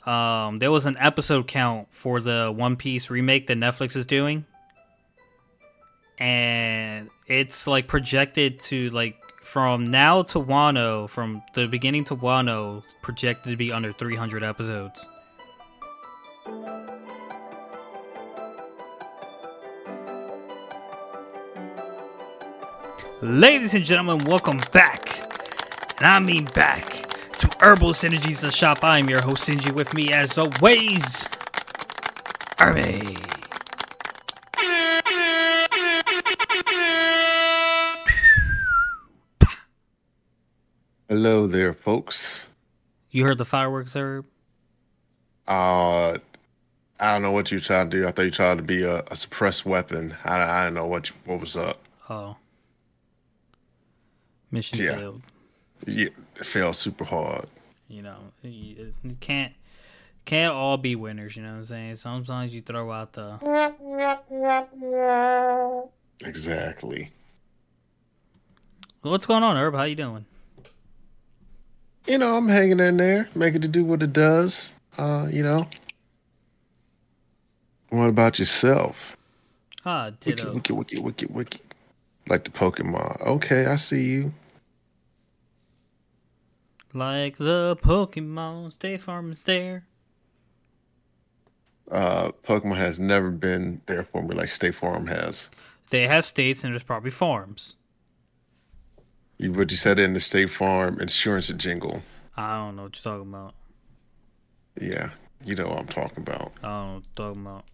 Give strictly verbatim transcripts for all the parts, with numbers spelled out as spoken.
um, there was an episode count for the One Piece remake that Netflix is doing, and it's like projected to like from now to Wano, from the beginning to Wano, projected to be under three hundred episodes. Ladies and gentlemen, welcome back, and I mean back, to Herbal Synergies, the shop. I'm your host, Sinji. With me, as always, Irby. Hello there, folks. You heard the fireworks, Herb? Uh, I don't know what you tried to do. I thought you tried to be a, a suppressed weapon. I, I don't know what you, what was up. Oh. Mission Yeah. failed. Yeah, it failed super hard. You know, you, you can't can't all be winners, you know what I'm saying? Sometimes you throw out the... Exactly. What's going on, Herb? How you doing? You know, I'm hanging in there, making it do what it does. Uh, you know. What about yourself? Ah, ditto. Wiki, wiki, wiki, wiki, wiki. Like the Pokemon. Okay, I see you. Like the Pokemon, stay farm and stare. Uh, Pokemon has never been there for me like State Farm has. They have states and there's probably farms. You, but you said it in the State Farm insurance jingle. I don't know what you're talking about. Yeah, you know what I'm talking about. I don't know what you're talking about.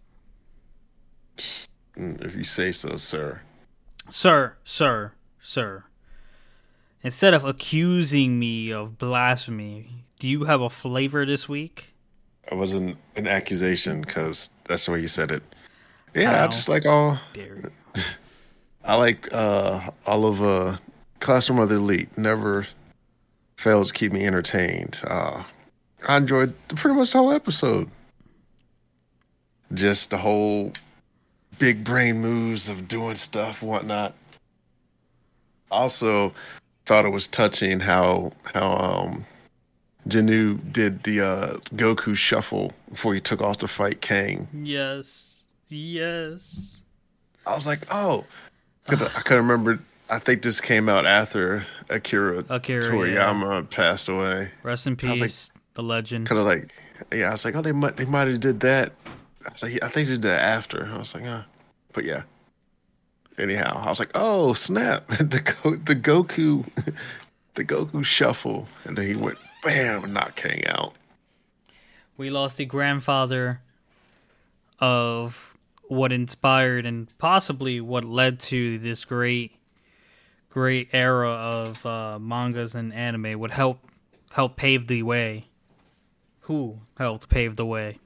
Mm, If you say so, sir. Sir, sir, sir. Instead of accusing me of blasphemy, do you have a flavor this week? It wasn't an accusation because that's the way you said it. Yeah, How I just like all. dare you? I like uh, all of uh, Classroom of the Elite. Never fails to keep me entertained. Uh, I enjoyed the, pretty much the whole episode. Just the whole big brain moves of doing stuff, whatnot. Also, thought it was touching how how um, Janu did the uh, Goku shuffle before he took off to fight Kang. Yes. Yes. I was like, oh, 'cause I couldn't remember. I think this came out after Akira, Akira, Toriyama passed away. Rest in I was peace, the legend. Kind of like, yeah, I was like, oh, they might they might have did that. I was like, yeah, I think they did that after. I was like, ah, but yeah. Anyhow, I was like, oh snap, the Go, the Goku, the Goku shuffle, and then he went bam and knocked Kang out. We lost the grandfather of what inspired and possibly what led to this great, great era of uh, mangas and anime. Would help help pave the way. Who helped pave the way?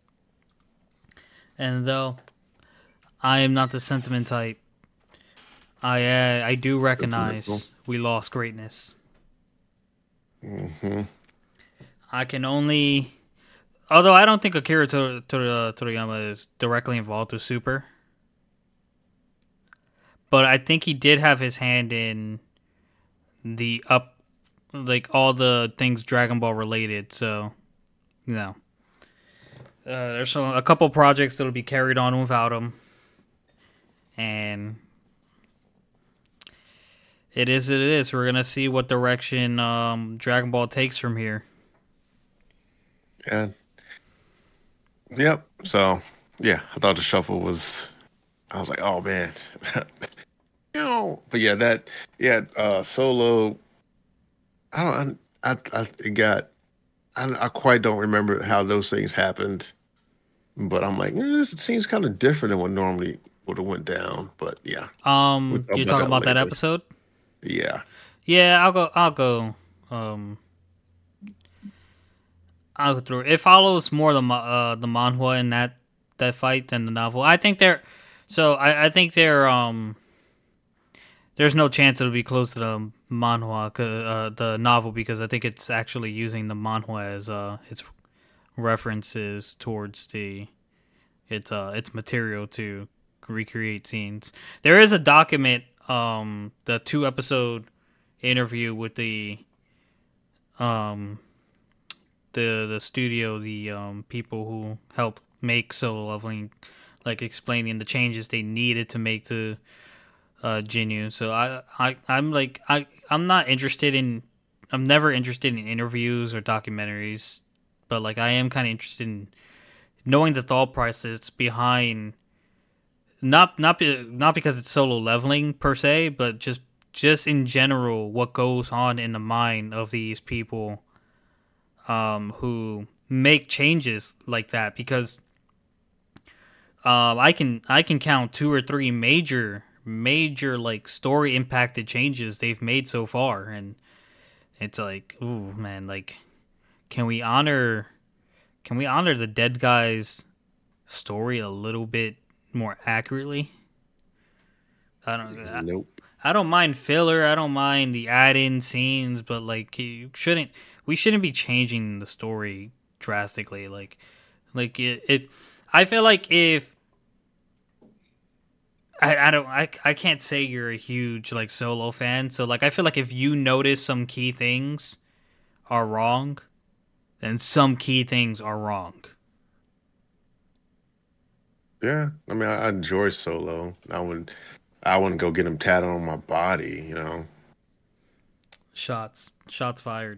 And though I am not the sentiment type, I uh, I do recognize we lost greatness. Mm-hmm. I can only, although I don't think Akira Tor- Tor- Toriyama is directly involved with Super, but I think he did have his hand in the up, like all the things Dragon Ball related. So, you know, uh, there's a, a couple projects that'll be carried on without him, and it is what it is. We're gonna see what direction um, Dragon Ball takes from here. Yeah. Yep. So yeah, I thought the shuffle was. I was like, oh man, you know. But yeah, that yeah, uh, Solo. I don't. I I, I it got. I I quite don't remember how those things happened, but I'm like, eh, this seems kind of different than what normally would have went down. But yeah, Um, We'll talk you're about talking that about that later. episode? yeah. Yeah, I'll go. I'll go. Um, I'll go through. It follows more the ma- uh the manhwa in that that fight than the novel. I think they're so. I I think they're um. There's no chance it'll be close to the manhwa, 'cause, uh, the novel, because I think it's actually using the manhwa as uh its references towards the its uh its material to recreate scenes. There is a document, um, the two episode interview with the um the the studio, the um people who helped make Solo Leveling, like explaining the changes they needed to make to uh Jinyu. So I I I'm like I I'm not interested in I'm never interested in interviews or documentaries, but like I am kind of interested in knowing the thought process behind not not be, not because it's Solo Leveling per se, but just just in general what goes on in the mind of these people um, who make changes like that. Because um, I can I can count two or three major major like story impacted changes they've made so far, and it's like, ooh man, like can we honor can we honor the dead guy's story a little bit more accurately? I don't. I, Nope. I don't mind filler. I don't mind the add-in scenes, but like you shouldn't. We shouldn't be changing the story drastically. Like, like it. it I feel like if I, I don't. I, I can't say you're a huge like Solo fan. So like I feel like if you notice some key things are wrong, then some key things are wrong. Yeah, I mean, I, I enjoy Solo. I wouldn't, I wouldn't go get him tatted on my body, you know. Shots. Shots fired.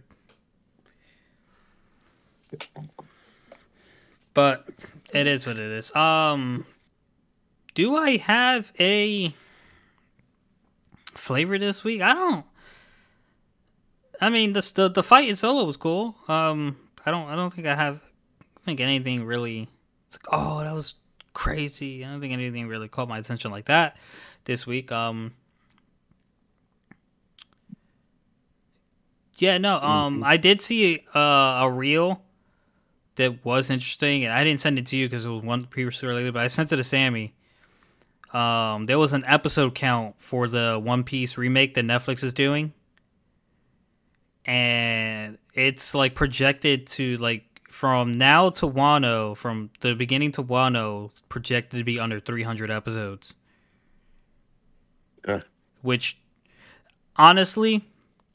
But it is what it is. Um, do I have a flavor this week? I don't. I mean, the the, the fight in Solo was cool. Um, I don't. I don't think I have. I think anything really. It's like, oh, that was crazy. I don't think anything really caught my attention like that this week. Um. Yeah, no. Um, Mm-hmm. I did see uh, a reel that was interesting, and I didn't send it to you because it was one previously related, but I sent it to Sammy. Um, there was an episode count for the One Piece remake that Netflix is doing, and it's like projected to like from now to Wano, from the beginning to Wano, projected to be under three hundred episodes. Yeah. Which, honestly,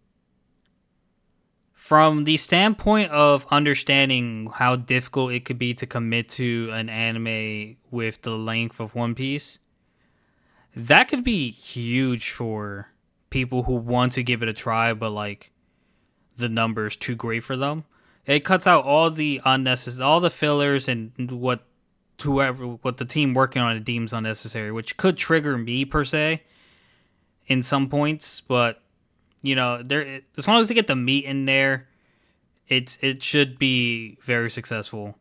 from the standpoint of understanding how difficult it could be to commit to an anime with the length of One Piece, that could be huge for people who want to give it a try, but like the numbers too great for them. It cuts out all the unnecessary, all the fillers, and what whoever, what the team working on it deems unnecessary, which could trigger me per se in some points, but. You know, there as long as they get the meat in there, it's it should be very successful.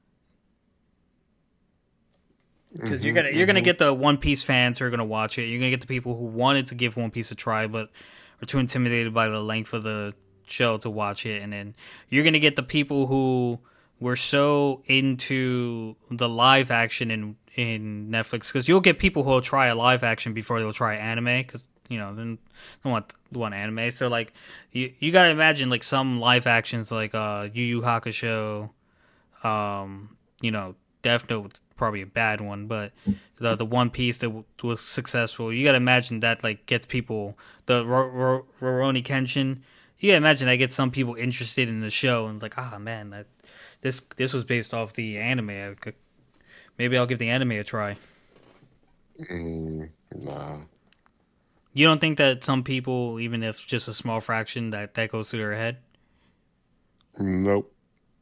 Because mm-hmm, you're gonna you're mm-hmm. gonna get the One Piece fans who are gonna watch it. You're gonna get the people who wanted to give One Piece a try but are too intimidated by the length of the show to watch it, and then you're gonna get the people who were so into the live action in in Netflix. Because you'll get people who will try a live action before they'll try anime. Because you know, they don't want want anime. So like, you you gotta imagine like some live actions like uh Yu Yu Hakusho, um, you know, Death Note's probably a bad one, but the the One Piece that w- was successful, you gotta imagine that like gets people the Ro- Ro- Rurouni Kenshin. You gotta imagine that gets some people interested in the show and like, ah man, that this this was based off the anime. I could, maybe I'll give the anime a try. Mm, nah. You don't think that some people, even if just a small fraction, that that goes through their head? Nope.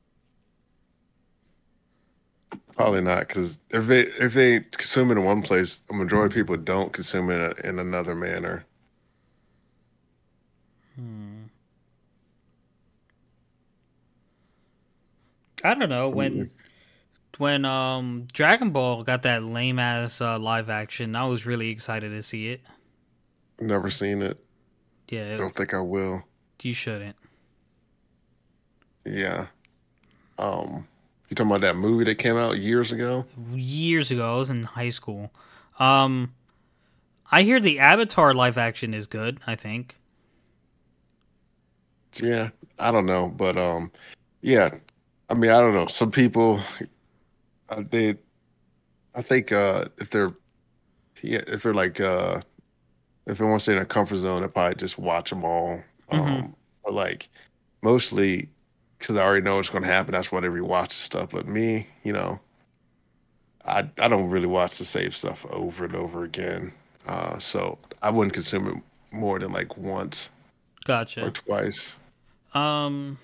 Probably not, because if they if they consume it in one place, a majority of people don't consume it in another manner. Hmm. I don't know when mm-hmm. when um Dragon Ball got that lame ass uh, live action. I was really excited to see it. Never seen it. Yeah, I don't think I will. You shouldn't. Yeah. Um, you talking about that movie that came out years ago? Years ago, I was in high school. Um, I hear the Avatar live action is good. I think. Yeah, I don't know, but um, yeah, I mean, I don't know. Some people, uh, they, I think uh, if they're, yeah, if they're like. Uh, If they want to stay in a comfort zone, they probably just watch them all. Um, mm-hmm. But like, mostly, because I already know what's going to happen. That's why they rewatch the stuff. But me, you know, I I don't really watch the same stuff over and over again. Uh, so I wouldn't consume it more than like once or Gotcha. twice. Um,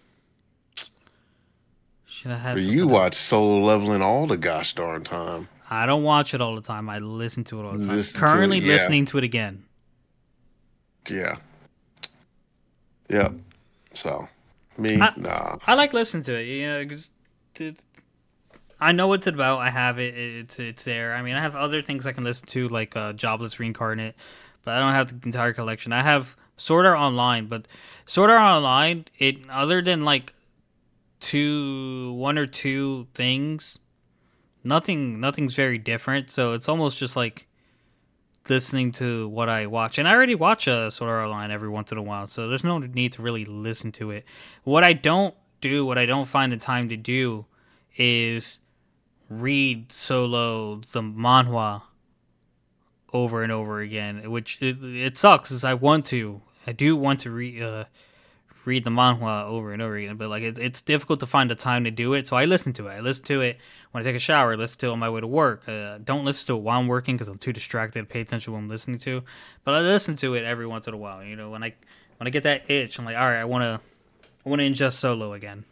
should have But had you something to. watch Solo Leveling all the gosh darn time. I don't watch it all the time. I listen to it all the time. Listen to it, Currently yeah, listening to it again. yeah, yep. So me, I nah. I like listening to it. You know, 'cause it, I know what it's about. I have it. It's it's there. I mean, I have other things I can listen to, like uh, Jobless Reincarnate, but I don't have the entire collection. I have Sword Art Online, but Sword Art Online, it other than like two, one or two things, nothing, nothing's very different. So it's almost just like listening to what I watch, and I already watch a Sword Art Online every once in a while, so there's no need to really listen to it. What I don't do, what I don't find the time to do, is read solo the manhwa over and over again, which it, it sucks. Is I want to, I do want to read uh, read the manhwa over and over again, but like it, it's difficult to find the time to do it. So I listen to it. I listen to it when I take a shower. I listen to it on my way to work. Uh, don't listen to it while I'm working because I'm too distracted to pay attention to what I'm listening to. But I listen to it every once in a while. You know, when I when I get that itch, I'm like, all right, I want to I want to ingest solo again.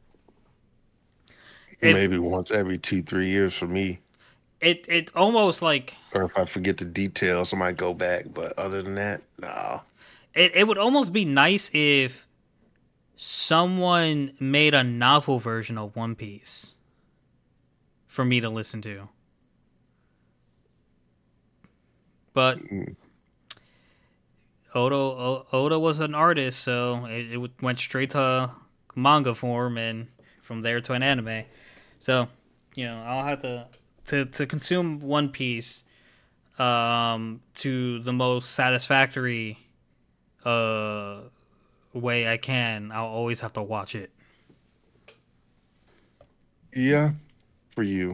It's Maybe once every two, three years for me. it it almost like Or if I forget the details, I might go back. But other than that, no. it, it would almost be nice if someone made a novel version of One Piece for me to listen to. But Oda O- Oda was an artist, so it, it went straight to manga form, and from there to an anime. So, you know, I'll have to to, to consume One Piece um, to the most satisfactory uh, way I can. I'll always have to watch it. Yeah, for you.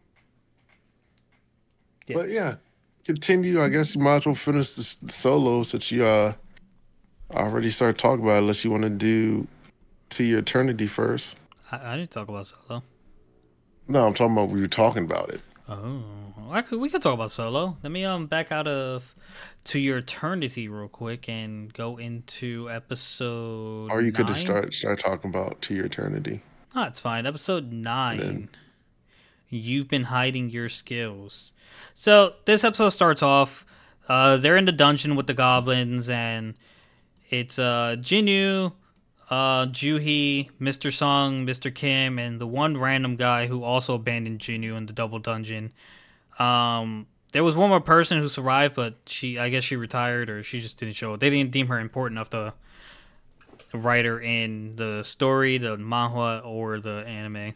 Yes. But yeah, continue. I guess you might as well finish the, s- the solo since you uh already started talking about it, unless you want to do To Your Eternity first. I, I didn't talk about Solo. No, I'm talking about we were talking about it. Oh, I could, we could talk about Solo. Let me um back out of To Your Eternity real quick and go into episode Or you could just nine. start start talking about To Your Eternity. Oh, it's fine. Episode nine. then- You've been hiding your skills. So this episode starts off. Uh, they're in the dungeon with the goblins, and it's uh Jinyu, uh Juhi, Mister Sung, Mister Kim, and the one random guy who also abandoned Jinyu in the double dungeon. Um, there was one more person who survived, but she, I guess, she retired or she just didn't show up. They didn't deem her important enough to write her in the story, the manhwa, or the anime.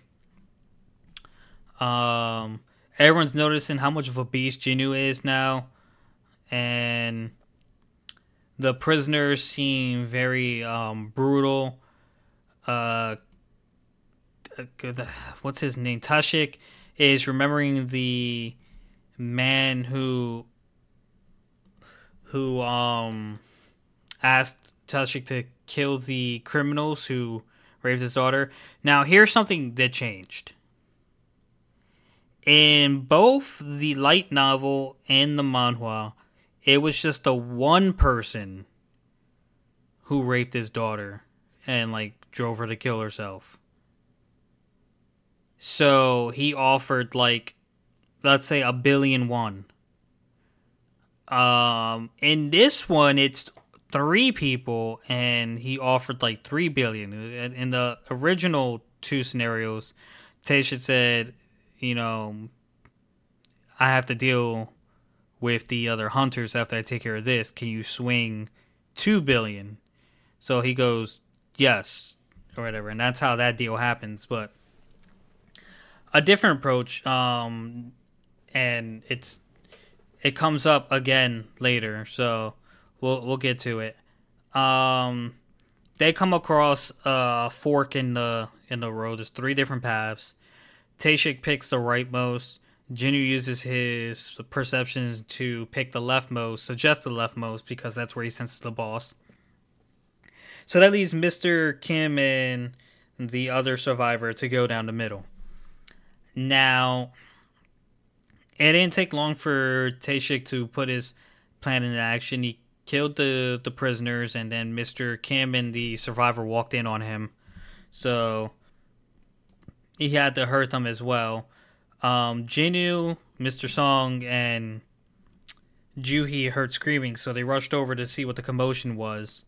Um, everyone's noticing how much of a beast Jinyu is now, and the prisoners seem very um, brutal. Uh, what's his name? Tashik is remembering the man who who um asked Tashik to kill the criminals who raped his daughter. Now, here's something that changed. In both the light novel and the manhwa, it was just the one person who raped his daughter and like drove her to kill herself. So he offered like, let's say, a billion won. Um, in this one, it's three people, and he offered like three billion. In the original two scenarios, Tasha said, you know, I have to deal with the other hunters after I take care of this. Can you swing two billion? So he goes, yes, or whatever, and that's how that deal happens. But a different approach, um, and it's it comes up again later, so we'll we'll get to it. Um, they come across a fork in the in the road. There's three different paths. Tashik picks the rightmost. Jinyu uses his perceptions to pick the leftmost, suggest the leftmost, because that's where he senses the boss. So that leaves Mister Kim and the other survivor to go down the middle. Now, it didn't take long for Taeshik to put his plan into action. He killed the, the prisoners, and then Mister Kim and the survivor walked in on him. So he had to hurt them as well. Um, Jinwoo, Mister Song, and Juhi heard screaming, so they rushed over to see what the commotion was.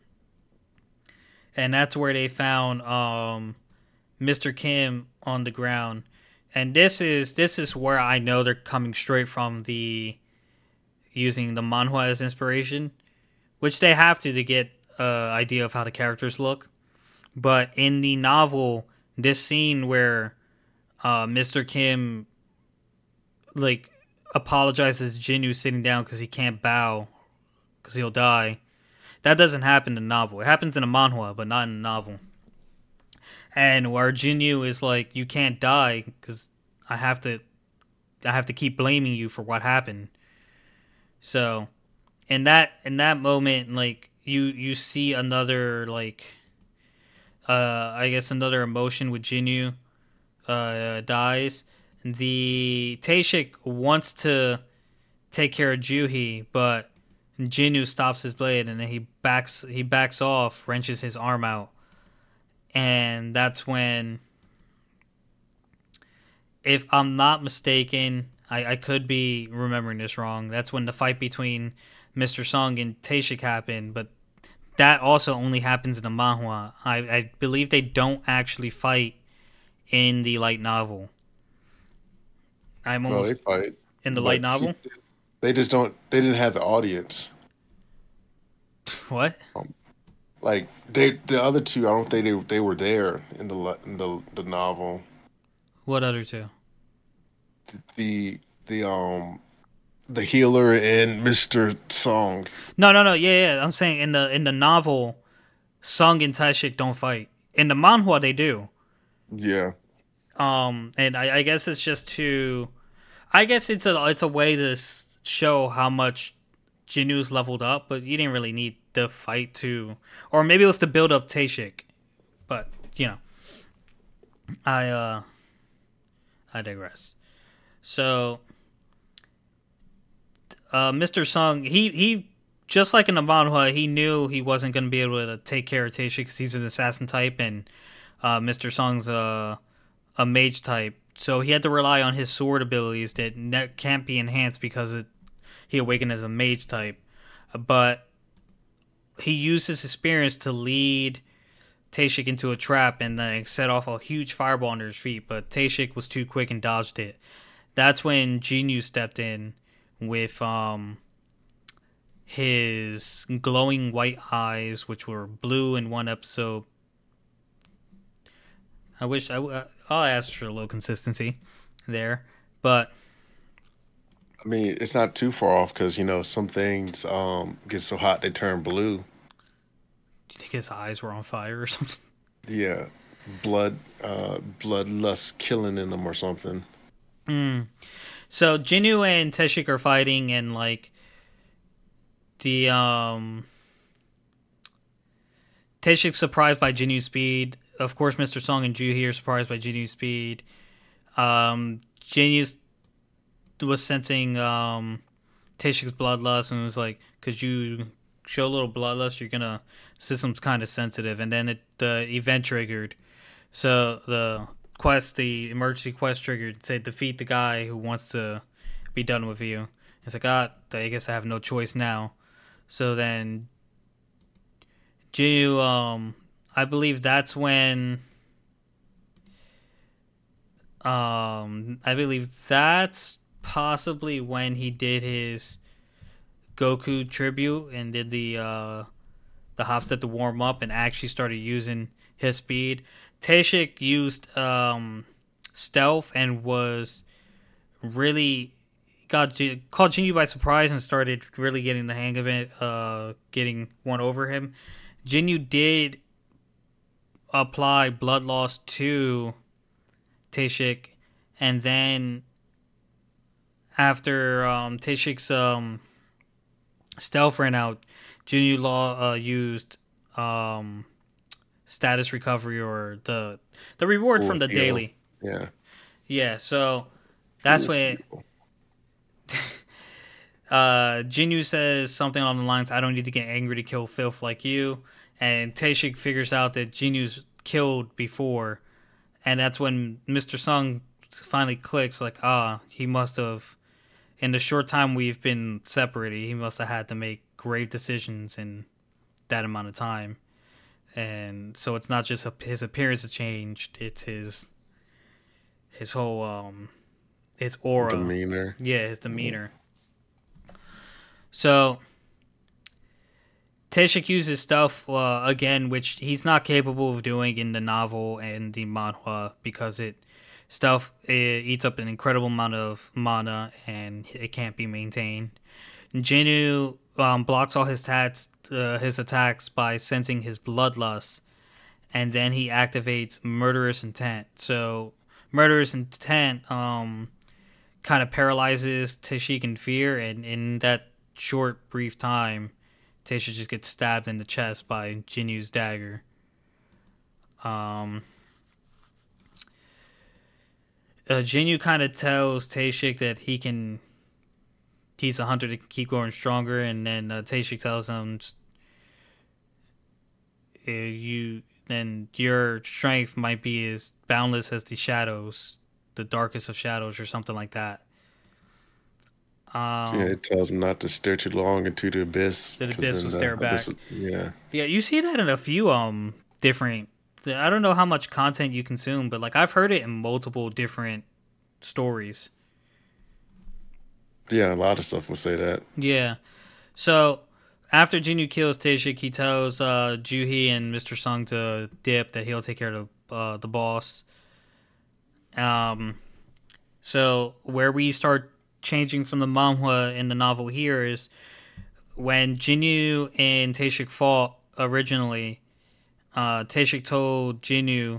And that's where they found um, Mister Kim on the ground. And this is this is where I know they're coming straight from the using the manhwa as inspiration, which they have to to get an uh, idea of how the characters look. But in the novel, this scene where uh, Mister Kim like apologizes to Jinwoo sitting down because he can't bow because he'll die, that doesn't happen in the novel. It happens in a manhwa, but not in the novel. And where Jinwoo is like, you can't die because I have to, I have to keep blaming you for what happened. So, in that in that moment, like you you see another like, uh, I guess another emotion with Jinwoo, uh, dies. The Taeshik wants to take care of Juhi, but Jinwoo stops his blade, and then he backs he backs off, wrenches his arm out. And that's when, if I'm not mistaken, I, I could be remembering this wrong, that's when the fight between Mister Song and Taeshik happened, but that also only happens in the manhwa. I, I believe they don't actually fight in the light novel. I'm almost... No, they fight. In the light novel? He, they just don't, they didn't have the audience. What? Um, Like they, the other two, I don't think they they were there in the in the the novel. What other two? The the um the healer and Mister Song. No, no, no. Yeah, yeah. I'm saying in the in the novel, Sung and Taeshik don't fight. In the manhwa, they do. Yeah. Um, and I, I guess it's just to, I guess it's a it's a way to show how much Jinwoo's leveled up, but you didn't really need the fight to, or maybe it was to build up Taeshik, but you know, I uh, I digress. So, uh, Mister Sung, he he just like in the manhwa, he knew he wasn't going to be able to take care of Taeshik because he's an assassin type, and uh, Mister Sung's a a mage type, so he had to rely on his sword abilities that ne- can't be enhanced because it, he awakened as a mage type, but he used his experience to lead Taeshik into a trap and then set off a huge fireball under his feet, but Taeshik was too quick and dodged it. That's when Jinwoo stepped in with um his glowing white eyes, which were blue in one episode. I wish I I'll ask for a little consistency there, but I mean, it's not too far off because, you know, some things um, get so hot they turn blue. Do you think his eyes were on fire or something? Yeah. Blood, uh, bloodlust killing in them or something. Mm. So Jinwoo and Taeshik are fighting, and like the um Taeshik's surprised by Jinwoo's speed. Of course, Mister Song and Juhi are surprised by Jinwoo's speed. Um, Jinwoo was sensing um, Taeshik's bloodlust and was like, "Could you show a little bloodlust? You're gonna system's kind of sensitive." And then it, the event triggered, so the quest, the emergency quest triggered, said defeat the guy who wants to be done with you. It's like, ah, I guess I have no choice now. So then, Jinwoo, um, I believe that's when. Um, I believe that's possibly when he did his Goku tribute and did the uh, the hop step to warm up and actually started using his speed. Taeshik used um, stealth and was really got caught Jinwoo by surprise and started really getting the hang of it, uh, getting one over him. Jinwoo did apply blood loss to Taeshik, and then after um, Taeshik's um, stealth ran out, Jinwoo Law uh, used um, status recovery or the the reward Cool from the deal. daily. Yeah. Yeah, so that's Cool what deal. uh, Jinyu says something on the lines, I don't need to get angry to kill filth like you. And Taeshik figures out that Jinyu's killed before. And that's when Mister Sung finally clicks, like, ah, he must have, in the short time we've been separated, he must have had to make grave decisions in that amount of time. And so it's not just a, his appearance has changed, it's his his whole um his aura, Demeanor. yeah, his demeanor. So Taeshik uses stuff uh, again, which he's not capable of doing in the novel and the manhwa, because it stuff it eats up an incredible amount of mana and it can't be maintained. Jinyu um, blocks all his tats, uh, his attacks by sensing his bloodlust, and then he activates murderous intent. So murderous intent um, kind of paralyzes Taeshik in fear, and in that short, brief time, Taeshik just gets stabbed in the chest by Jinyu's dagger. Um, uh, Jinyu kind of tells Taeshik that he can, he's a hunter to keep growing stronger, and then uh, Taeshik tells him, uh, "You then your strength might be as boundless as the shadows, the darkest of shadows, or something like that." Um, Yeah, it tells him not to stare too long into the abyss. The 'cause abyss then will the stare abyss back. will- yeah. Yeah, you see that in a few um different. I don't know how much content you consume, but like I've heard it in multiple different stories. Yeah, a lot of stuff will say that. Yeah. So after Jinyu kills Taeshik, he tells uh, Juhi and Mister Sung to dip, that he'll take care of the, uh, the boss. Um, so where we start changing from the manhwa in the novel here is when Jinyu and Taeshik fought originally. Uh, Taeshik told Jinyu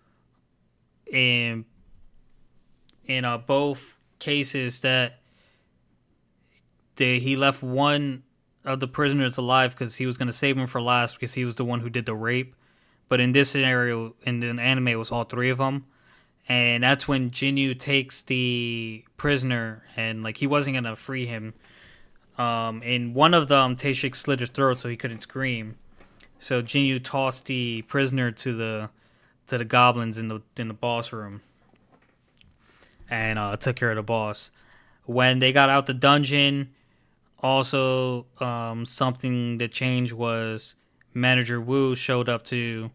in in uh, both cases that they, he left one of the prisoners alive because he was going to save him for last because he was the one who did the rape. But in this scenario, in the anime, it was all three of them. And that's when Jinyu takes the prisoner and like he wasn't going to free him. Um, and one of them, Taeshik slit his throat so he couldn't scream. So Jinyu tossed the prisoner to the to the goblins in the in the boss room, and uh, took care of the boss. When they got out the dungeon, also um, something that changed was Manager Wu showed up to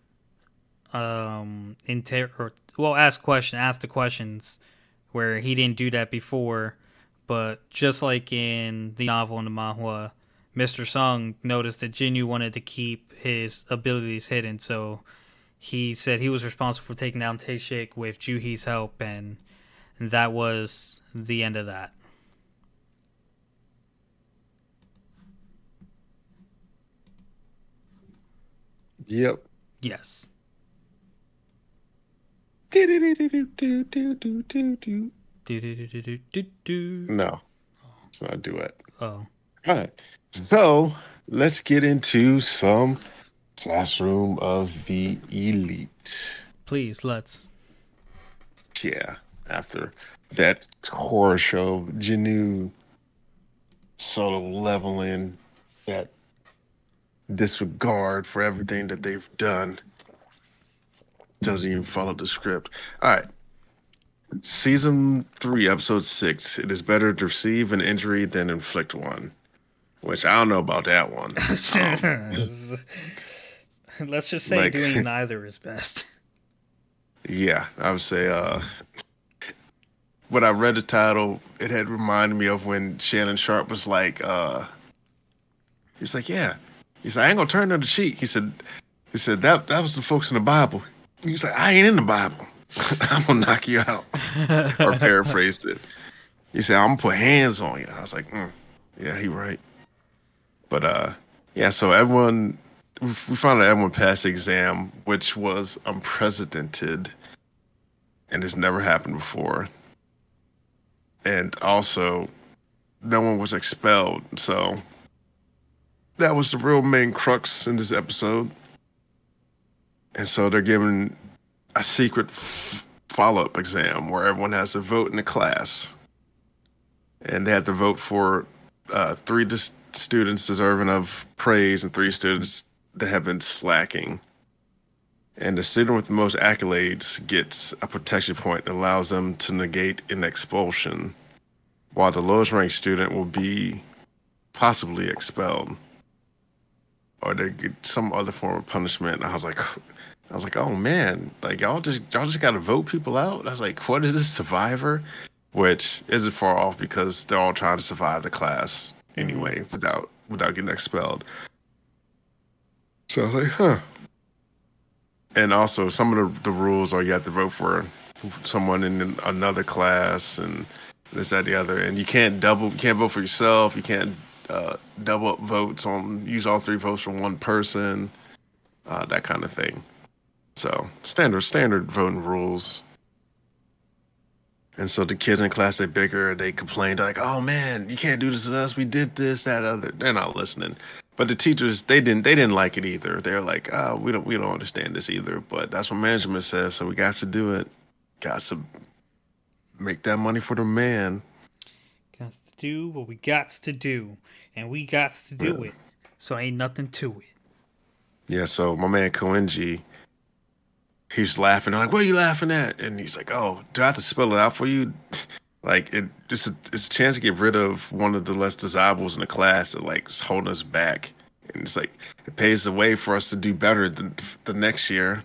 um, inter or well ask question ask the questions, where he didn't do that before. But just like in the novel and the manhwa, Mister Sung noticed that Jinyu wanted to keep his abilities hidden, so he said he was responsible for taking down Taeshik with Juhi's help, and that was the end of that. Yep. Yes. Do-do-do-do-do-do-do-do-do. Do-do-do-do-do-do. No, it's not a duet. Oh. All right. So let's get into some Classroom of the Elite. Please, let's. Yeah. After that horror show, Jinyu sort of leveling that disregard for everything that they've done. Doesn't even follow the script. All right. Season three, episode six. It is better to receive an injury than inflict one. Which I don't know about that one. Um, Let's just say like- doing neither is best. yeah, I would say uh when I read the title, it had reminded me of when Shannon Sharp was like, uh he was like, yeah. He said, I ain't gonna turn on the cheek. He said he said that that was the folks in the Bible. He was like, I ain't in the Bible. I'm gonna knock you out. Or paraphrased it. He said, I'm gonna put hands on you. I was like, mm, yeah, he right. But uh, yeah, so everyone, we found out everyone passed the exam, which was unprecedented, and it's never happened before. And also, no one was expelled. So that was the real main crux in this episode. And so they're giving a secret f- follow up exam where everyone has to vote in the class. And they have to vote for uh, three dis- students deserving of praise and three students that have been slacking. And the student with the most accolades gets a protection point that allows them to negate an expulsion, while the lowest ranked student will be possibly expelled or they get some other form of punishment. And I was like, I was like, oh man, like y'all just y'all just got to vote people out. I was like, what is this, Survivor? Which isn't far off because they're all trying to survive the class anyway mm-hmm. without without getting expelled. So I was like, huh. And also, some of the, the rules are you have to vote for someone in another class and this, that, the other. And you can't double, you can't vote for yourself. You can't uh, double up votes on, use all three votes from one person, uh, that kind of thing. So standard, standard voting rules. And so the kids in class, they bigger, they complained like, oh man, you can't do this to us. We did this, that, other. They're not listening. But the teachers, they didn't they didn't like it either. They're like, oh, we don't we don't understand this either. But that's what management says, so we got to do it. Got to make that money for the man. Got to do what we got to do. And we got to do yeah. it. So ain't nothing to it. Yeah, so my man Koenji, he's laughing. I'm like, what are you laughing at? And he's like, oh, do I have to spell it out for you? Like, it, it's, a, it's a chance to get rid of one of the less desirables in the class that, like, is holding us back. And it's like, it pays the way for us to do better the, the next year.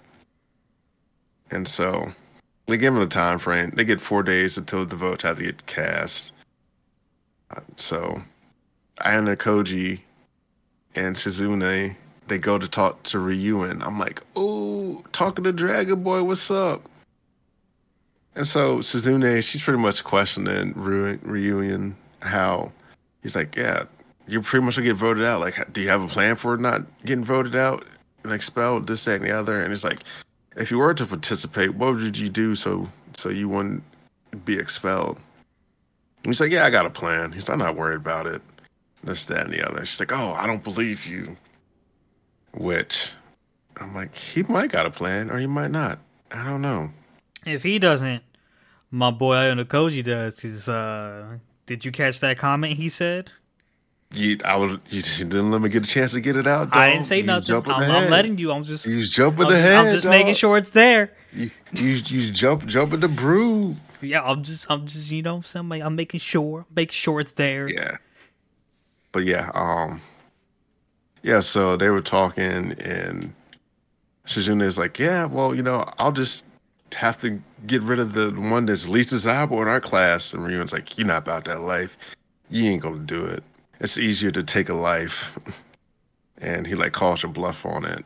And so they give them a time frame. They get four days until the votes have to get cast. Uh, so Ayano Koji and Shizune, they go to talk to Ryuen. I'm like, oh, talking to Dragon Boy, what's up? And so Shizune, she's pretty much questioning Ryuen how he's like, yeah, you're pretty much gonna get voted out. Like, do you have a plan for not getting voted out and expelled, this, that, and the other? And it's like, if you were to participate, what would you do so so you wouldn't be expelled? And he's like, yeah, I got a plan. He's like, I'm not worried about it. This, that, and the other. She's like, oh, I don't believe you. Which, I'm like, he might got a plan or he might not. I don't know. If he doesn't, my boy Ayano Koji does. Is, uh, did you catch that comment he said? You, I was, you didn't let me get a chance to get it out, dog. I didn't say you nothing. I'm, I'm letting you. I'm just. You was jumping I'm ahead. Just, I'm just dog. making sure it's there. You, you, you jump, jumping the brew. Yeah, I'm just, I'm just, you know, somebody. I'm making sure, make sure it's there. Yeah. But yeah, um, yeah. So they were talking, and Shizune is like, yeah, well, you know, I'll just have to get rid of the one that's least desirable in our class. And Ryuen's like, you're not about that life. You ain't gonna do it. It's easier to take a life. And he like calls her bluff on it.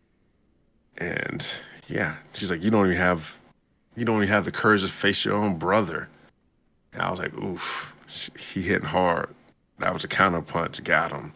And yeah, she's like, you don't even have, you don't even have the courage to face your own brother. And I was like, oof, he hitting hard. That was a counter punch, got him.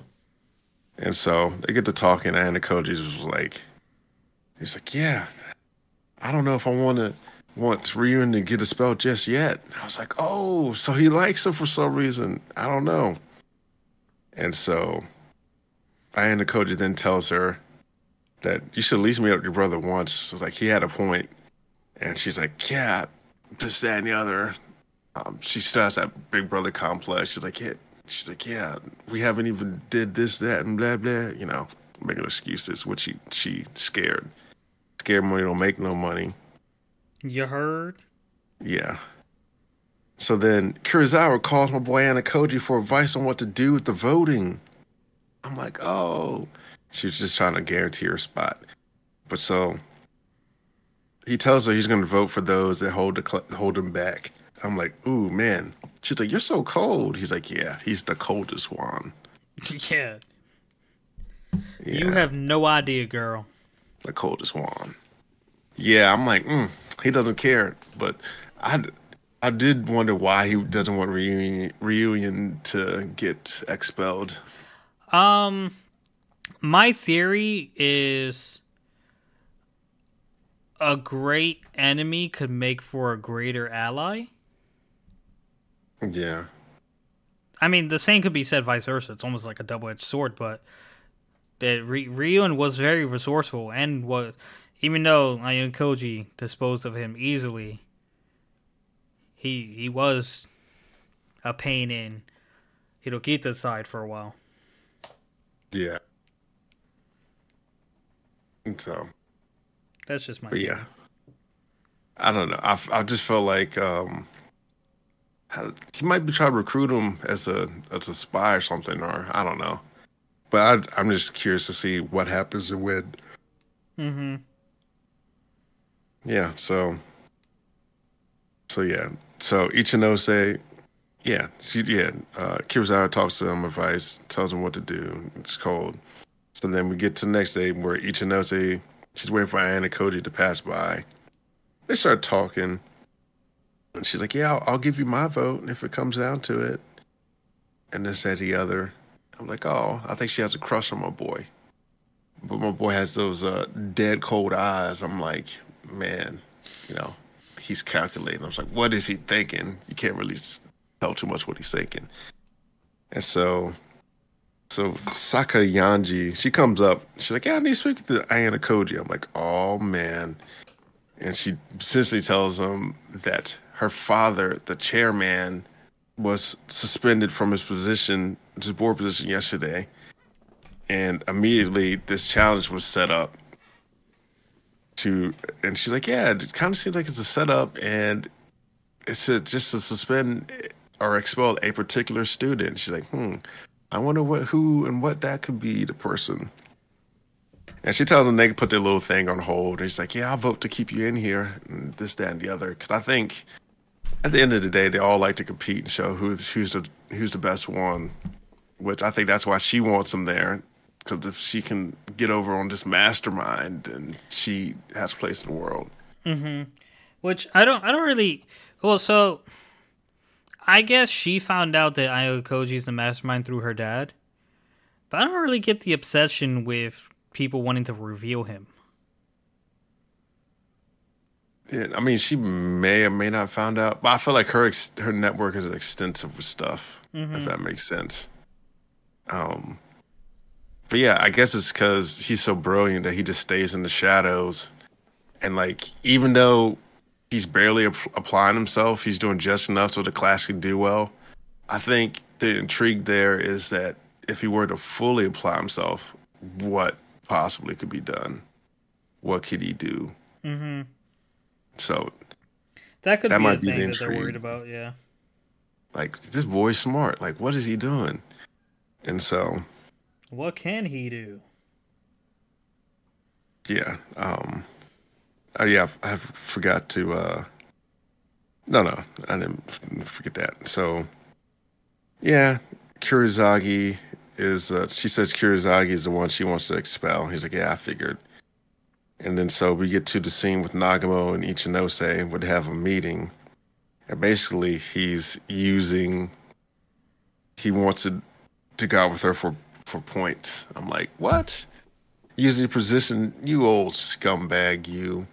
And so they get to talking, and Koji was like, he's like, yeah, I don't know if I want to want Ryuen to get expelled just yet. I was like, oh, so he likes her for some reason. I don't know. And so Ayano Koji then tells her that you should at least meet up with your brother once. So like, he had a point. And she's like, yeah, this, that, and the other. Um, she starts that big brother complex. She's like, yeah. She's like, yeah, we haven't even did this, that, and blah, blah. You know, making excuses, which she, she scared. Scared money don't make no money. You heard? Yeah. So then Kurosawa calls my boy Ayano Koji for advice on what to do with the voting. I'm like, oh. She was just trying to guarantee her spot. But so he tells her he's going to vote for those that hold the cl- hold him back. I'm like, ooh, man. She's like, you're so cold. He's like, yeah, he's the coldest one. Yeah. yeah. You have no idea, girl. The coldest one. Yeah, I'm like, mm, he doesn't care. But I, I did wonder why he doesn't want Ryuen, Ryuen to get expelled. Um, my theory is a great enemy could make for a greater ally. Yeah. I mean, the same could be said vice versa. It's almost like a double-edged sword, but that Ryuen was very resourceful and was even though Ayano Koji disposed of him easily, he he was a pain in Hirokita's side for a while. Yeah. So. That's just my. But yeah. I don't know. I, I just felt like um, he might be trying to recruit him as a as a spy or something, or I don't know. But I, I'm just curious to see what happens and when. Mm-hmm. Yeah. So. So yeah. So Ichinose, yeah, she yeah. Uh, Kirizawa talks to him, advice, tells him what to do. It's cold. So then we get to the next day where Ichinose, she's waiting for Ayano Koji to pass by. They start talking, and she's like, "Yeah, I'll, I'll give you my vote if it comes down to it." And this, that, the other. I'm like, "Oh, I think she has a crush on my boy," but my boy has those uh, dead cold eyes. I'm like, man, you know, he's calculating. I was like, what is he thinking? You can't really tell too much what he's thinking. And so, so Saka Yanji, she comes up. She's like, "Yeah, I need to speak to Ayano Koji." I'm like, oh man. And she essentially tells him that her father, the chairman, was suspended from his position, his board position yesterday. And immediately this challenge was set up to, and she's like, yeah, it kind of seems like it's a setup, and it's a, just to suspend or expel a particular student. She's like, hmm, I wonder what, who and what that could be, the person. And she tells them they can put their little thing on hold. And she's like, yeah, I'll vote to keep you in here, and this, that, and the other. Because I think at the end of the day, they all like to compete and show who's who's the who's the best one. Which I think that's why she wants them there. Because if she can get over on this mastermind, then she has a place in the world. Mm-hmm. Which I don't, I don't really. Well, so I guess she found out that Ayano Koji's the mastermind through her dad, but I don't really get the obsession with people wanting to reveal him. Yeah, I mean, she may or may not found out, but I feel like her ex- her network is extensive with stuff. Mm-hmm. If that makes sense. Um, but yeah, I guess it's because he's so brilliant that he just stays in the shadows, and like even though he's barely ap- applying himself, he's doing just enough so the class can do well. I think the intrigue there is that if he were to fully apply himself, what possibly could be done? What could he do? Mm-hmm. So that could that be might a be thing the that they're worried about. Yeah, like this boy's smart. Like, what is he doing? And so, what can he do? Yeah. Um. Oh yeah, I forgot to. Uh, no, no, I didn't forget that. So, yeah, Kurizagi is. Uh, she says Kurizagi is the one she wants to expel. He's like, yeah, I figured. And then so we get to the scene with Nagamo and Ichinose would have a meeting. And basically he's using, he wants to, to go out with her for, for points. I'm like, what? Using your position, you old scumbag, you.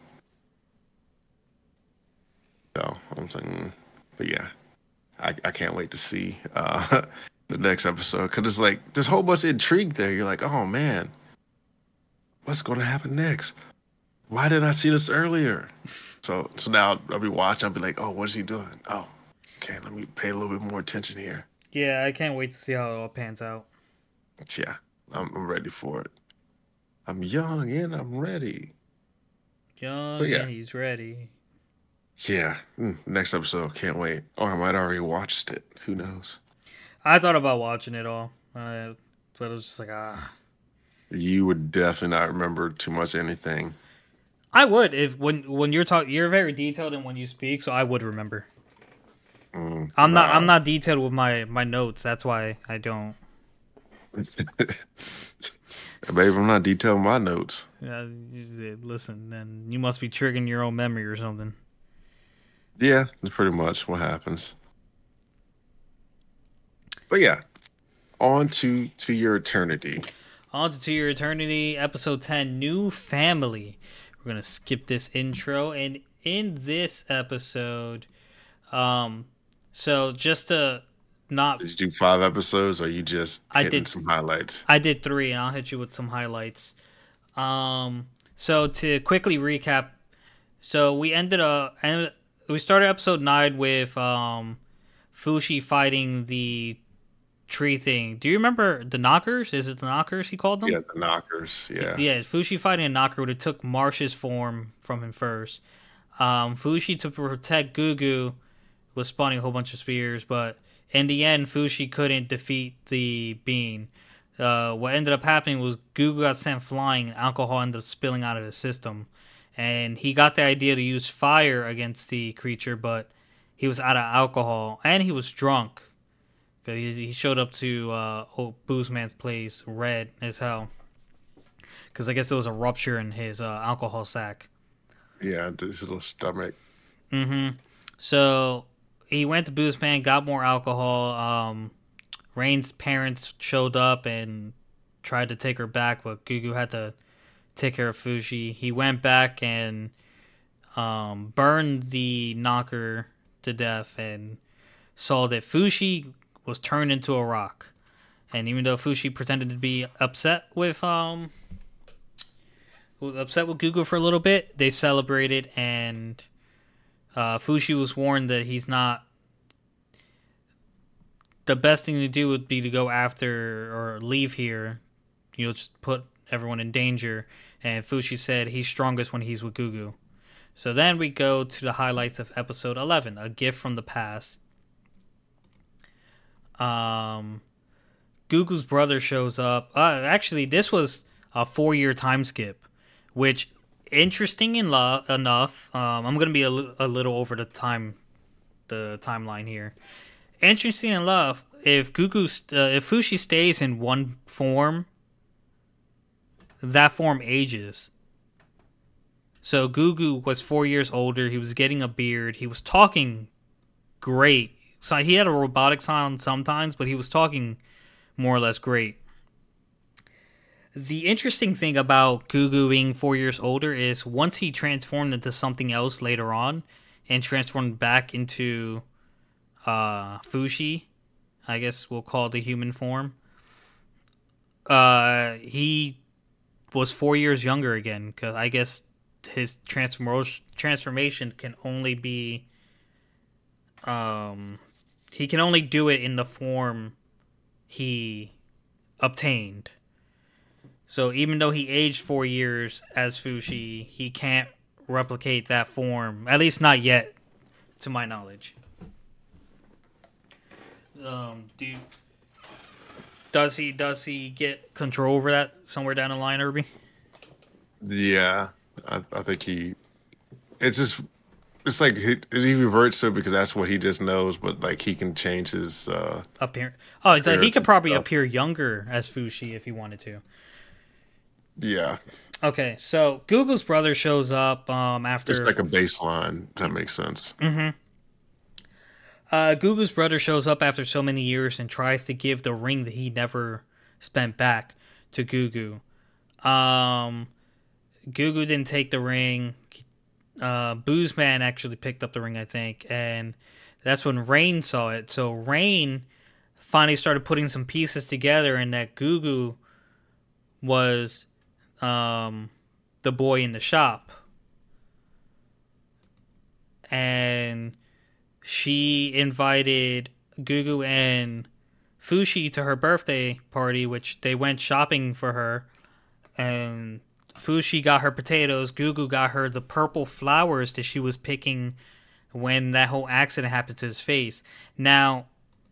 So I'm saying, but yeah, I, I can't wait to see uh, the next episode. Cause it's like, there's a whole bunch of intrigue there. You're like, oh man, what's going to happen next? Why didn't I see this earlier? So so now I'll be watching. I'll be like, oh, what is he doing? Oh, okay, let me pay a little bit more attention here. Yeah, I can't wait to see how it all pans out. Yeah, I'm, I'm ready for it. I'm young and I'm ready. Young yeah. and he's ready. Yeah, mm, next episode, can't wait. Or I might already watched it. Who knows? I thought about watching it all, uh, but it was just like, ah. You would definitely not remember too much anything. I would if when when you're talking, you're very detailed in when you speak, so I would remember. Mm, I'm wow. not I'm not detailed with my, my notes. That's why I don't. Babe, I'm not detailed with my notes. Yeah, listen, then you must be triggering your own memory or something. Yeah, that's pretty much what happens. But yeah, on to to your eternity. On to To Your Eternity, episode ten, New Family. We're going to skip this intro. And in this episode, um, so just to not... Did you do five episodes, or you just hitting I did, some highlights? I did three, and I'll hit you with some highlights. Um, So to quickly recap, so we ended up and we started episode nine with um, Fushi fighting the tree thing. Do you remember the Knockers? Is it the Knockers he called them? Yeah, the Knockers. Yeah. Yeah, Fushi fighting a Knocker who took Marsh's form from him first. Um, Fushi, to protect Gugu, was spawning a whole bunch of spears, but in the end, Fushi couldn't defeat the being. Uh, what ended up happening was Gugu got sent flying and alcohol ended up spilling out of his system. And he got the idea to use fire against the creature, but he was out of alcohol and he was drunk. He showed up to uh, Booze Man's place red as hell. Because I guess there was a rupture in his uh, alcohol sac. Yeah, his little stomach. Mm-hmm. So he went to Booze Man, got more alcohol. Um, Rain's parents showed up and tried to take her back, but Gugu had to take care of Fushi. He went back and um, burned the Knocker to death and saw that Fushi was turned into a rock. And even though Fushi pretended to be upset with um upset with Gugu for a little bit, they celebrated, and uh, Fushi was warned that he's not the best thing to do would be to go after or leave here. You'll just put everyone in danger. And Fushi said he's strongest when he's with Gugu. So then we go to the highlights of episode eleven, A Gift from the Past. Um, Gugu's brother shows up. Uh, actually, this was a four-year time skip, which, interesting in lo- enough, um, I'm going to be a, li- a little over the time, the timeline here. Interesting enough, if Gugu, st- uh, if Fushi stays in one form, that form ages. So Gugu was four years older. He was getting a beard. He was talking great. So he had a robotic sound sometimes, but he was talking more or less great. The interesting thing about Gugu being four years older is once he transformed into something else later on and transformed back into uh, Fushi, I guess we'll call it the human form, uh, he was four years younger again, because I guess his transform- transformation can only be... Um, he can only do it in the form he obtained. So even though he aged four years as Fushi, he can't replicate that form. At least not yet, to my knowledge. Um, do you, does he does he get control over that somewhere down the line, Irby? Yeah, I, I think he. It's just. It's like he, he reverts to it because that's what he just knows, but like he can change his uh appear. Oh, it's like he could probably stuff. appear younger as Fushi if he wanted to. Yeah. Okay, so Gugu's brother shows up um after. It's like a baseline. If that makes sense. Mm-hmm. Uh, Gugu's brother shows up after so many years and tries to give the ring that he never spent back to Gugu. Um, Gugu didn't take the ring. Uh, Booze Man actually picked up the ring, I think, and that's when Rain saw it. So Rain finally started putting some pieces together, and that Gugu was um, the boy in the shop. And she invited Gugu and Fushi to her birthday party, which they went shopping for her. And Fushi got her potatoes. Gugu got her the purple flowers that she was picking when that whole accident happened to his face. Now,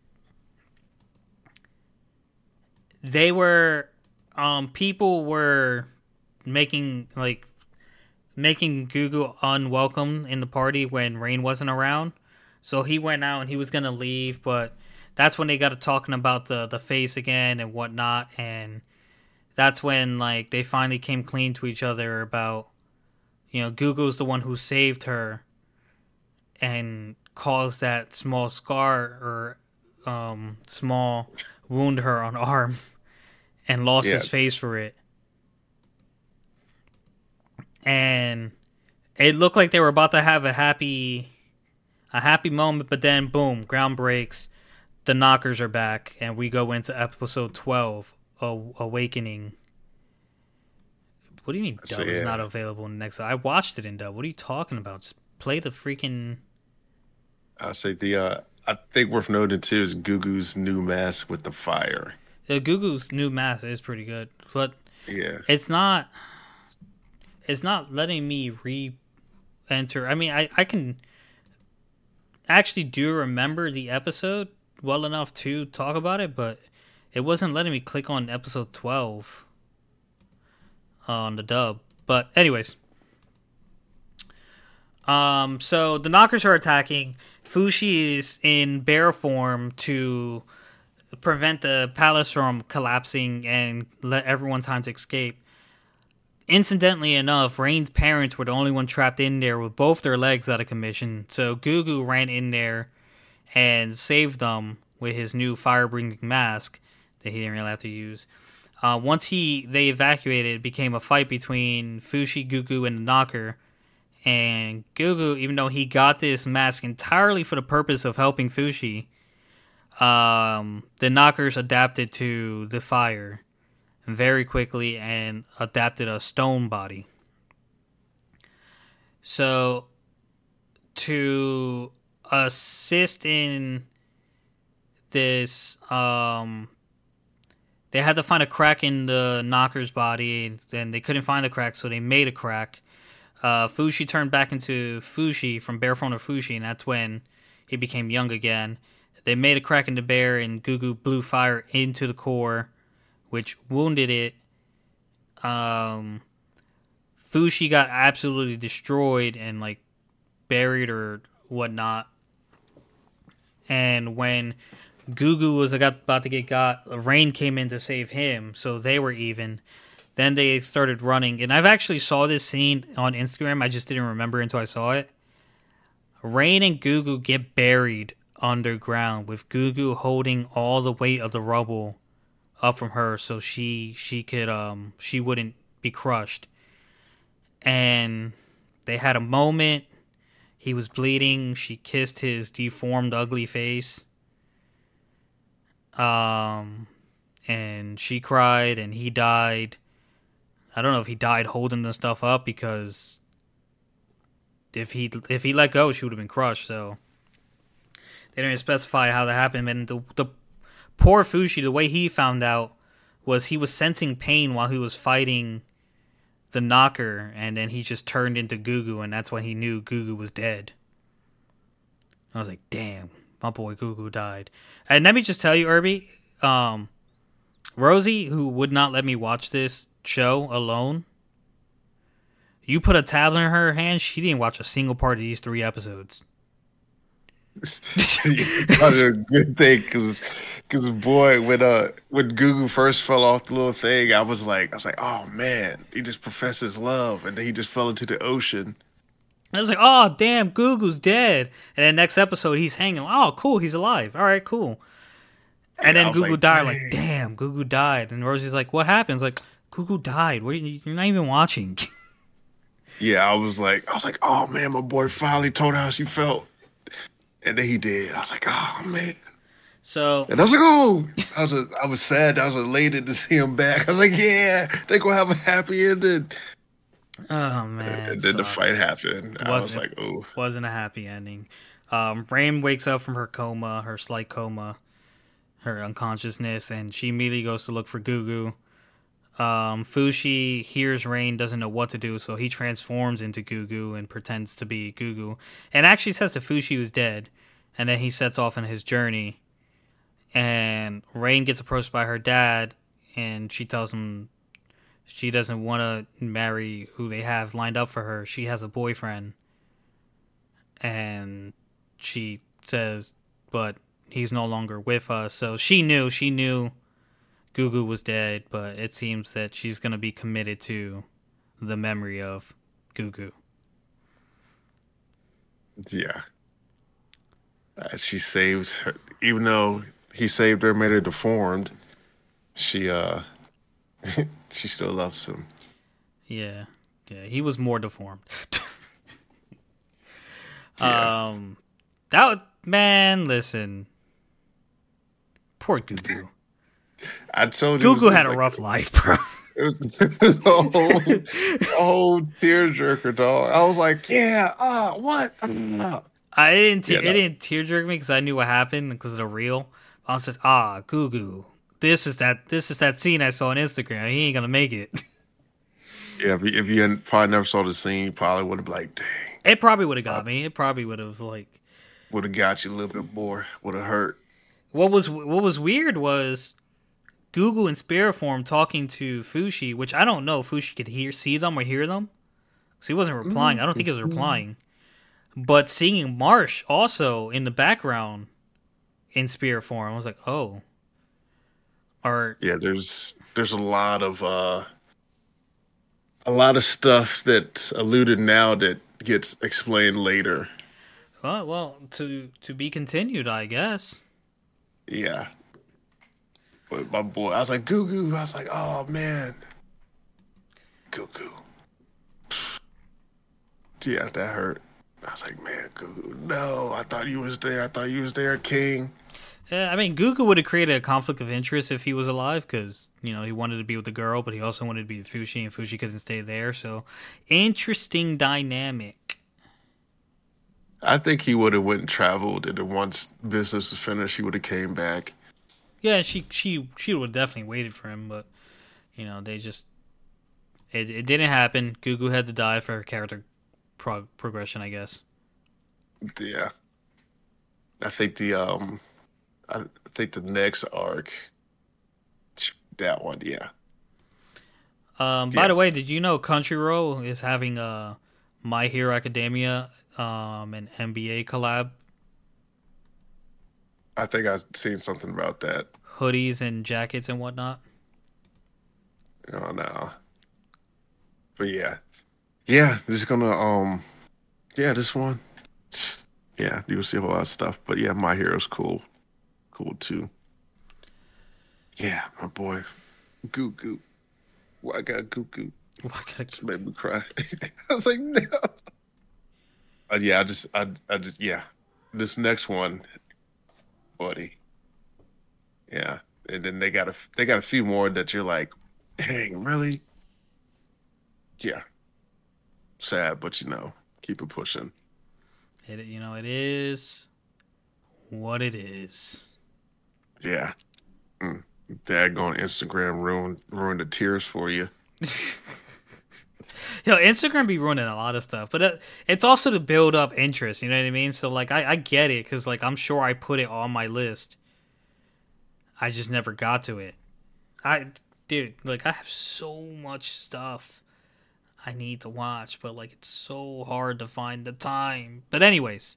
they were, um, people were making, like, making Gugu unwelcome in the party when Rain wasn't around. So he went out and he was going to leave, but that's when they got to talking about the, the face again and whatnot, and that's when, like, they finally came clean to each other about, you know, Gugu's the one who saved her and caused that small scar or um, small wound her on arm and lost Yeah. his face for it. And it looked like they were about to have a happy a happy moment, but then boom, ground breaks, the Knockers are back, and we go into episode twelve, Awakening. What do you mean dub So, is yeah. not available in next? I watched it in dub. What are you talking about? Just play the freaking. I say the uh, I think worth noting too is Gugu's new mask with the fire. Uh, Gugu's new mask is pretty good, but Yeah, it's not. It's not letting me re-enter. I mean, I I can actually do remember the episode well enough to talk about it, but it wasn't letting me click on episode twelve on the dub. But anyways, um, so the Knockers are attacking. Fushi is in bear form to prevent the palace from collapsing and let everyone time to escape. Incidentally enough, Rain's parents were the only one trapped in there with both their legs out of commission. So Gugu ran in there and saved them with his new fire-breathing mask that he didn't really have to use. Uh, once he they evacuated, it became a fight between Fushi, Gugu, and the Knocker. And Gugu, even though he got this mask entirely for the purpose of helping Fushi, um, the Knockers adapted to the fire very quickly and adapted a stone body. So, to assist in this, um, they had to find a crack in the Knocker's body, and they couldn't find a crack, so they made a crack. Uh, Fushi turned back into Fushi from bear form to Fushi, and that's when he became young again. They made a crack in the bear, and Gugu blew fire into the core, which wounded it. Um, Fushi got absolutely destroyed and like buried or whatnot. And when Gugu was about to get got, Rain came in to save him, so they were even. Then they started running, and I've actually saw this scene on Instagram. I just didn't remember until I saw it. Rain and Gugu get buried underground with Gugu holding all the weight of the rubble up from her, so she she could um she wouldn't be crushed. And they had a moment. He was bleeding. She kissed his deformed, ugly face. Um, and she cried, and he died. I don't know if he died holding the stuff up, because if he if he let go, she would have been crushed. So they didn't specify how that happened. And the the poor Fushi, the way he found out was he was sensing pain while he was fighting the Knocker, and then he just turned into Gugu, and that's when he knew Gugu was dead. I was like, damn, my boy Gugu died. And let me just tell you, Irby, um, Rosie, who would not let me watch this show alone, you put a tablet in her hand, she didn't watch a single part of these three episodes. That's a good thing, because, because boy, when uh when Gugu first fell off the little thing, I was like, I was like, oh man, he just professed his love, and then he just fell into the ocean. I was like, oh damn, Gugu's dead. And then next episode, he's hanging. Oh, cool, he's alive. All right, cool. And then Gugu like, died. Dang. Like, damn, Gugu died. And Rosie's like, what happens? Like, Gugu died. What are you, you're not even watching. Yeah, I was like, I was like, oh man, my boy finally told her how she felt. And then he did. I was like, oh man. So and I was like, oh, I was, a, I was sad. I was elated to see him back. I was like, yeah, they gonna have a happy ending. Oh man! And then the fight happened. I was like, oh, wasn't a happy ending. Um, Rain wakes up from her coma, her slight coma, her unconsciousness, and she immediately goes to look for Gugu. Um, Fushi hears Rain, doesn't know what to do, so he transforms into Gugu and pretends to be Gugu, and actually says that Fushi was dead, and then he sets off on his journey. And Rain gets approached by her dad, and she tells him she doesn't want to marry who they have lined up for her. She has a boyfriend, and she says, but he's no longer with us. So she knew, she knew Gugu was dead, but it seems that she's going to be committed to the memory of Gugu. Yeah. Uh, she saved her, even though he saved her, made her deformed, she, uh, she still loves him. Yeah. Yeah, he was more deformed. yeah. Um, that, man, listen. Poor Gugu. I told you. Gugu had like, a rough life, bro. It was, it was a whole, a whole tearjerker, dog. I was like, yeah, ah, what? Ah. I didn't. Te- Yeah, it no, didn't tearjerk me because I knew what happened because of the reel. I was just ah, goo goo. This is that. This is that scene I saw on Instagram. He ain't gonna make it. yeah. If you, if you hadn't, probably never saw the scene, you probably would have been like, dang, It probably would have uh, got me. It probably would have like. would have got you a little bit more. Would have hurt. What was what was weird was Gugu in spirit form talking to Fushi, which I don't know if Fushi could hear, see them or hear them. Because he wasn't replying. I don't think he was Mm-hmm. replying. But seeing Marsh also in the background in spirit form, I was like, oh. Or, Yeah, there's there's a lot of uh, a lot of stuff that's alluded now that gets explained later. well, well, to to be continued, I guess. Yeah, but my boy, I was like, Goo Goo. I was like, oh man, Goo Goo. Yeah, that hurt. I was like, man, Goo Goo. No, I thought you was there. I thought you was there, King. Yeah, I mean, Gugu would have created a conflict of interest if he was alive because, you know, he wanted to be with the girl, but he also wanted to be with Fushi, and Fushi couldn't stay there. So, interesting dynamic. I think he would have went and traveled, and then once business was finished, he would have came back. Yeah, she she she would have definitely waited for him, but, you know, they just. It, it didn't happen. Gugu had to die for her character prog- progression, I guess. Yeah, I think the um, I think the next arc, that one, yeah, Um, by yeah. the way, did you know Crunchyroll is having a My Hero Academia um, an N B A collab? I think I've seen something about that. Hoodies and jackets and whatnot. Oh no, but yeah, yeah. This is gonna um, yeah, this one, yeah. You'll see a whole lot of stuff, but yeah, My Hero's cool, cool too. Yeah, my boy, Goo Goo. Well, I got Goo Goo. Why gotta Just made me cry. I was like, no. Uh, yeah, I just, I, I just, yeah. This next one, buddy. Yeah, and then they got a, they got a few more that you're like, dang, really? Yeah, sad, but you know, keep it pushing. It, you know, it is what it is. Yeah. Mm. Dad going Instagram ruin ruin the tears for you. You know, Instagram be ruining a lot of stuff, but it, it's also to build up interest. You know what I mean? So, like, I, I get it because, like, I'm sure I put it on my list. I just never got to it. I, dude, like, I have so much stuff I need to watch, but like, it's so hard to find the time. But anyways,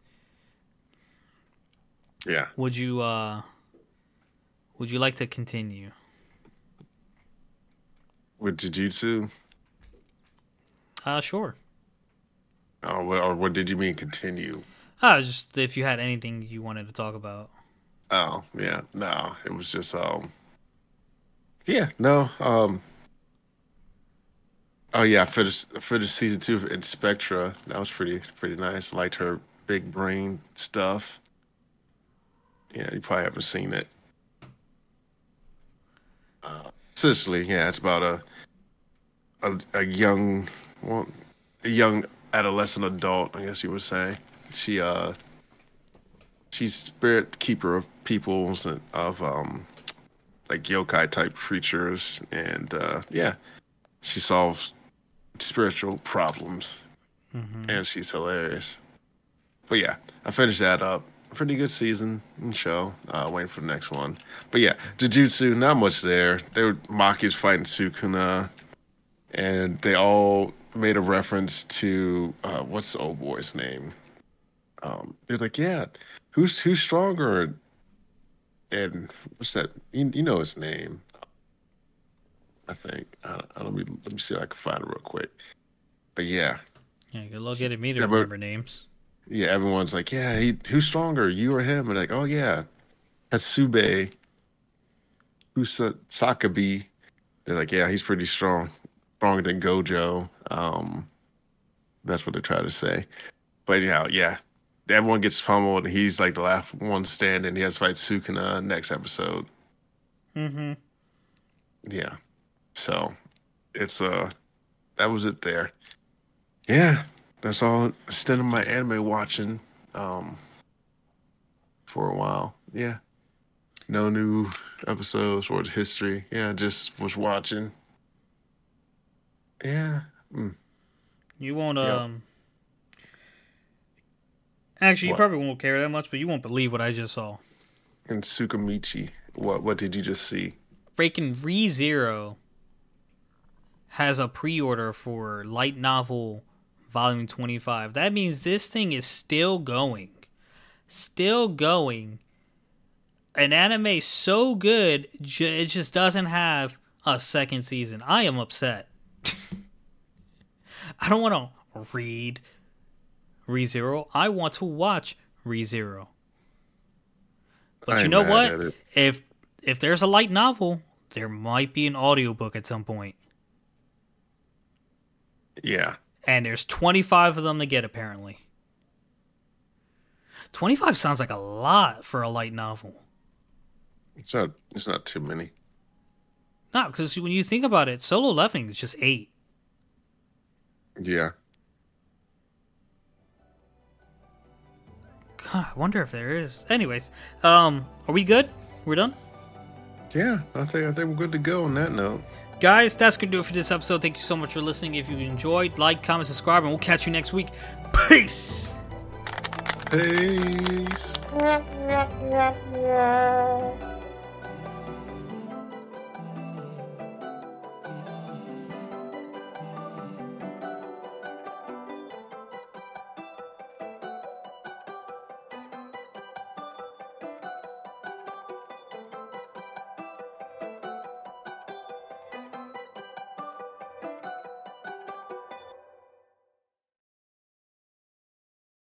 Yeah. would you, uh, would you like to continue? With Jujutsu? Uh, sure. Oh, well, or what did you mean continue? Uh, just if you had anything you wanted to talk about. Oh, yeah. No, it was just um yeah, no. Um oh yeah, I finished finished season two in Spectra. That was pretty pretty nice. I liked her big brain stuff. Yeah, you probably haven't seen it. Uh essentially, yeah, it's about a a, a young well, a young adolescent adult, I guess you would say. She uh she's spirit keeper of peoples and of um like yokai type creatures, and uh yeah, she solves spiritual problems, Mm-hmm. and she's hilarious. But yeah, I finished that up. Pretty good season and show. Uh waiting for the next one. But yeah, Jujutsu, not much there. They were Maki's fighting Sukuna, and they all made a reference to uh what's the old boy's name? Um they're like, yeah, who's who's stronger? And what's that? You, you know his name, I think. I, I, let me let me see if I can find it real quick. But yeah, Yeah, good luck getting me to yeah, but remember names. yeah, everyone's like, yeah, he, who's stronger, you or him? And like, oh yeah, Hasube Usasakabe. They're like, yeah, he's pretty strong, stronger than Gojo. Um, that's what they try to say. But anyhow, yeah, everyone gets pummeled, and he's like the last one standing. He has to fight Sukuna next episode. Mm-hmm. Yeah. So it's uh that was it there. Yeah, that's all. Extent of my anime watching um for a while. Yeah, no new episodes or history. Yeah, just was watching. Yeah. Mm. You won't Yep. um. Actually, you What? probably won't care that much, but you won't believe what I just saw. And Tsukamichi. What what did you just see? Freaking ReZero has a pre-order for Light Novel Volume twenty-five. That means this thing is still going. Still going. An anime so good, j- it just doesn't have a second season. I am upset. I don't want to read ReZero. I want to watch ReZero. But you I'm know mad what? at it. If if there's a light novel, there might be an audiobook at some point. Yeah. And there's twenty-five of them to get, apparently. twenty-five sounds like a lot for a light novel. It's not it's not too many. No, because when you think about it, Solo Leveling is just eight. Yeah. God, I wonder if there is. Anyways, um, are we good? We're done? Yeah, I think I think we're good to go on that note. Guys, that's going to do it for this episode. Thank you so much for listening. If you enjoyed, like, comment, subscribe, and we'll catch you next week. Peace! Peace.